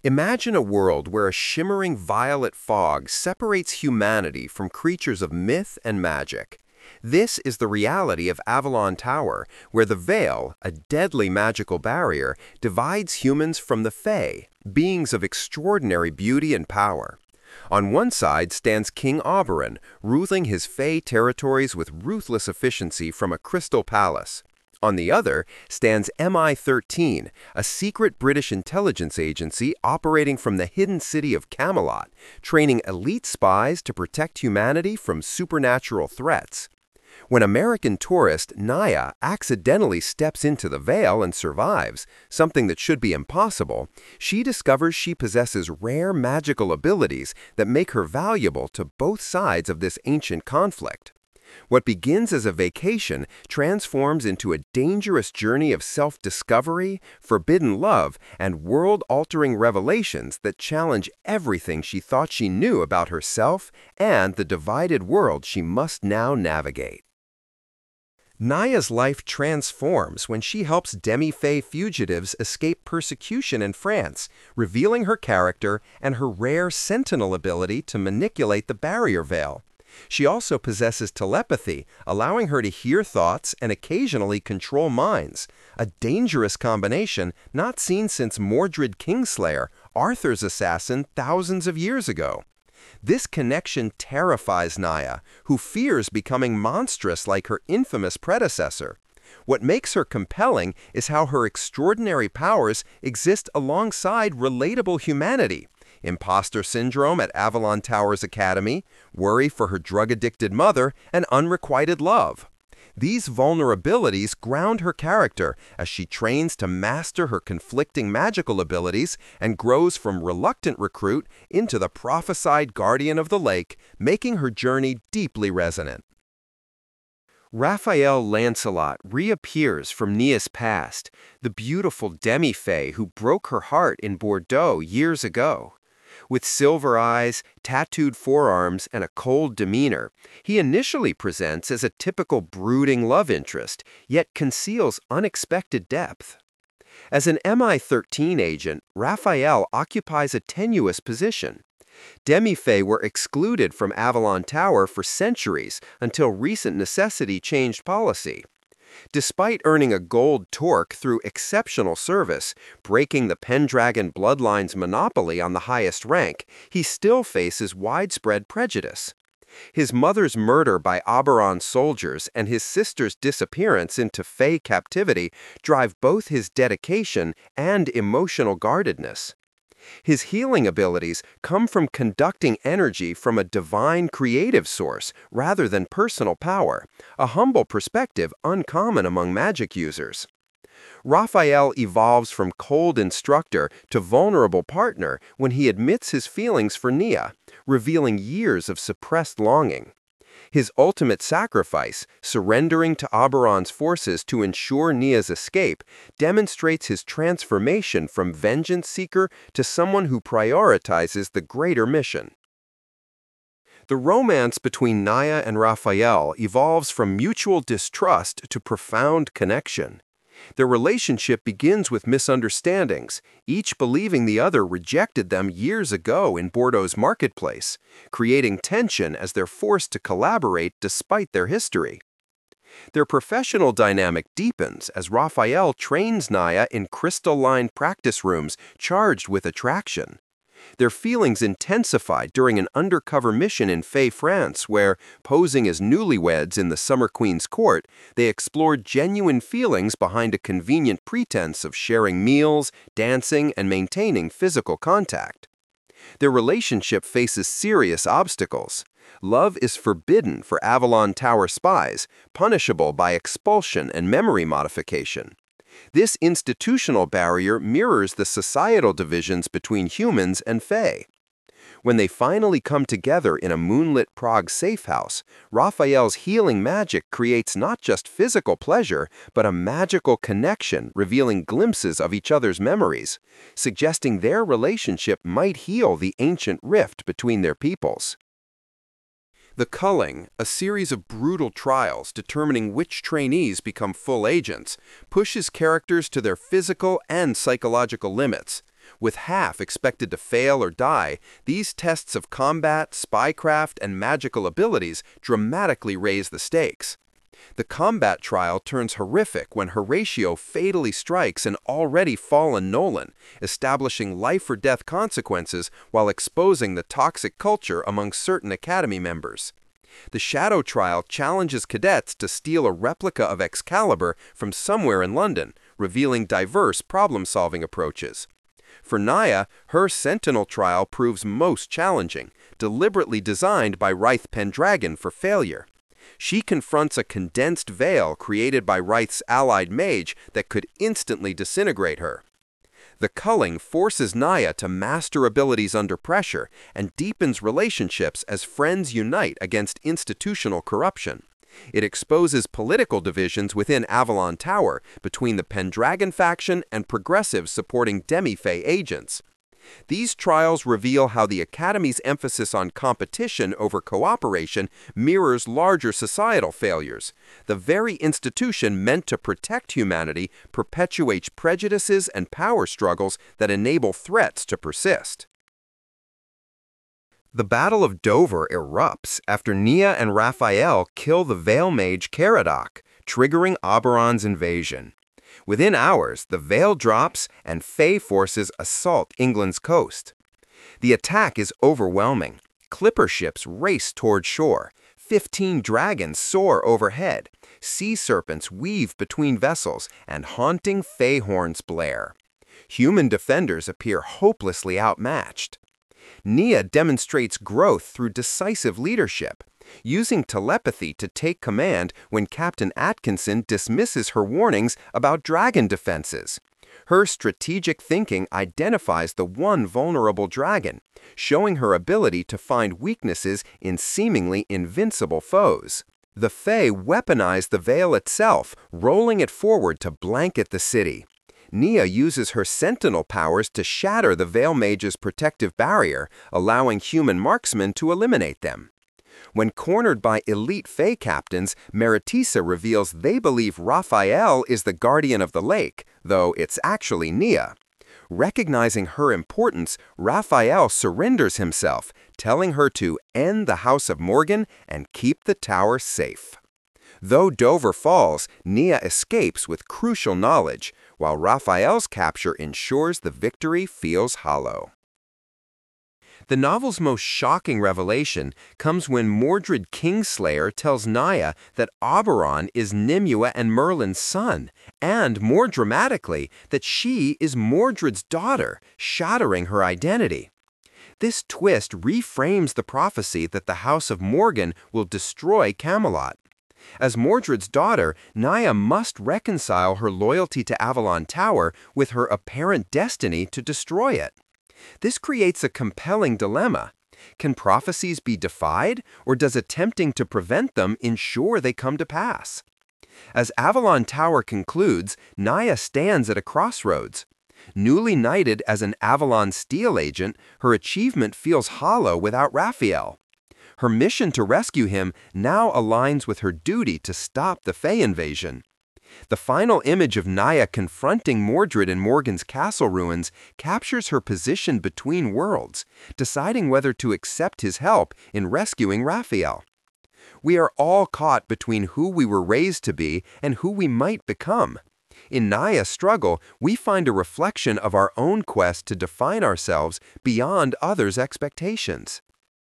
Imagine a world where a shimmering violet fog separates humanity from creatures of myth and magic. This is the reality of Avalon Tower, where the veil, a deadly magical barrier, divides humans from the Fae, beings of extraordinary beauty and power. On one side stands King Oberon, ruling his Fae territories with ruthless efficiency from a crystal palace. On the other stands MI-13, a secret British intelligence agency operating from the hidden city of Camelot, training elite spies to protect humanity from supernatural threats. When American tourist Naya accidentally steps into the veil and survives, something that should be impossible, she discovers she possesses rare magical abilities that make her valuable to both sides of this ancient conflict. What begins as a vacation transforms into a dangerous journey of self-discovery, forbidden love, and world-altering revelations that challenge everything she thought she knew about herself and the divided world she must now navigate. Naya's life transforms when she helps demi-fae fugitives escape persecution in France, revealing her character and her rare sentinel ability to manipulate the barrier veil. She also possesses telepathy, allowing her to hear thoughts and occasionally control minds, a dangerous combination not seen since Mordred Kingslayer, Arthur's assassin thousands of years ago. This connection terrifies Naya, who fears becoming monstrous like her infamous predecessor. What makes her compelling is how her extraordinary powers exist alongside relatable humanity. Imposter syndrome at Avalon Tower's Academy, worry for her drug-addicted mother, and unrequited love. These vulnerabilities ground her character as she trains to master her conflicting magical abilities and grows from reluctant recruit into the prophesied guardian of the lake, making her journey deeply resonant. Raphael Lancelot reappears from Nia's past, the beautiful demi-fae who broke her heart in Bordeaux years ago. With silver eyes, tattooed forearms, and a cold demeanor, he initially presents as a typical brooding love interest, yet conceals unexpected depth. As an MI-13 agent, Raphael occupies a tenuous position. Demi-fae were excluded from Avalon Tower for centuries until recent necessity changed policy. Despite earning a gold torque through exceptional service, breaking the Pendragon bloodline's monopoly on the highest rank, he still faces widespread prejudice. His mother's murder by Oberon's soldiers and his sister's disappearance into Fae captivity drive both his dedication and emotional guardedness. His healing abilities come from conducting energy from a divine creative source rather than personal power, a humble perspective uncommon among magic users. Raphael evolves from cold instructor to vulnerable partner when he admits his feelings for Nia, revealing years of suppressed longing. His ultimate sacrifice, surrendering to Oberon's forces to ensure Nia's escape, demonstrates his transformation from vengeance seeker to someone who prioritizes the greater mission. The romance between Naya and Raphael evolves from mutual distrust to profound connection. Their relationship begins with misunderstandings, each believing the other rejected them years ago in Bordeaux's marketplace, creating tension as they're forced to collaborate despite their history. Their professional dynamic deepens as Raphael trains Naya in crystalline practice rooms charged with attraction. Their feelings intensified during an undercover mission in Fae France where, posing as newlyweds in the Summer Queen's court, they explored genuine feelings behind a convenient pretense of sharing meals, dancing, and maintaining physical contact. Their relationship faces serious obstacles. Love is forbidden for Avalon Tower spies, punishable by expulsion and memory modification. This institutional barrier mirrors the societal divisions between humans and Fae. When they finally come together in a moonlit Prague safe house, Raphael's healing magic creates not just physical pleasure, but a magical connection revealing glimpses of each other's memories, suggesting their relationship might heal the ancient rift between their peoples. The culling, a series of brutal trials determining which trainees become full agents, pushes characters to their physical and psychological limits. With half expected to fail or die, these tests of combat, spycraft, and magical abilities dramatically raise the stakes. The combat trial turns horrific when Horatio fatally strikes an already fallen Nolan, establishing life-or-death consequences while exposing the toxic culture among certain Academy members. The Shadow trial challenges cadets to steal a replica of Excalibur from somewhere in London, revealing diverse problem-solving approaches. For Naya, her Sentinel trial proves most challenging, deliberately designed by Wraith Pendragon for failure. She confronts a condensed veil created by Wraith's allied mage that could instantly disintegrate her. The culling forces Naya to master abilities under pressure and deepens relationships as friends unite against institutional corruption. It exposes political divisions within Avalon Tower between the Pendragon faction and progressives supporting Demi-Fae agents. These trials reveal how the Academy's emphasis on competition over cooperation mirrors larger societal failures. The very institution meant to protect humanity perpetuates prejudices and power struggles that enable threats to persist. The Battle of Dover erupts after Nia and Raphael kill the Veil Mage Caradoc, triggering Oberon's invasion. Within hours, the veil drops and Fae forces assault England's coast. The attack is overwhelming. Clipper ships race toward shore. 15 dragons soar overhead. Sea serpents weave between vessels, and haunting Fae horns blare. Human defenders appear hopelessly outmatched. Nia demonstrates growth through decisive leadership, using telepathy to take command when Captain Atkinson dismisses her warnings about dragon defenses. Her strategic thinking identifies the one vulnerable dragon, showing her ability to find weaknesses in seemingly invincible foes. The Fae weaponize the veil itself, rolling it forward to blanket the city. Nia uses her Sentinel powers to shatter the Veil Mage's protective barrier, allowing human marksmen to eliminate them. When cornered by elite Fae captains, Meritisa reveals they believe Raphael is the guardian of the lake, though it's actually Nia. Recognizing her importance, Raphael surrenders himself, telling her to end the House of Morgan and keep the tower safe. Though Dover falls, Nia escapes with crucial knowledge, while Raphael's capture ensures the victory feels hollow. The novel's most shocking revelation comes when Mordred Kingslayer tells Naya that Oberon is Nimue and Merlin's son, and, more dramatically, that she is Mordred's daughter, shattering her identity. This twist reframes the prophecy that the House of Morgan will destroy Camelot. As Mordred's daughter, Naya must reconcile her loyalty to Avalon Tower with her apparent destiny to destroy it. This creates a compelling dilemma. Can prophecies be defied, or does attempting to prevent them ensure they come to pass? As Avalon Tower concludes, Naya stands at a crossroads. Newly knighted as an Avalon Steel agent, her achievement feels hollow without Raphael. Her mission to rescue him now aligns with her duty to stop the Fae invasion. The final image of Naya confronting Mordred in Morgan's castle ruins captures her position between worlds, deciding whether to accept his help in rescuing Raphael. We are all caught between who we were raised to be and who we might become. In Naya's struggle, we find a reflection of our own quest to define ourselves beyond others' expectations.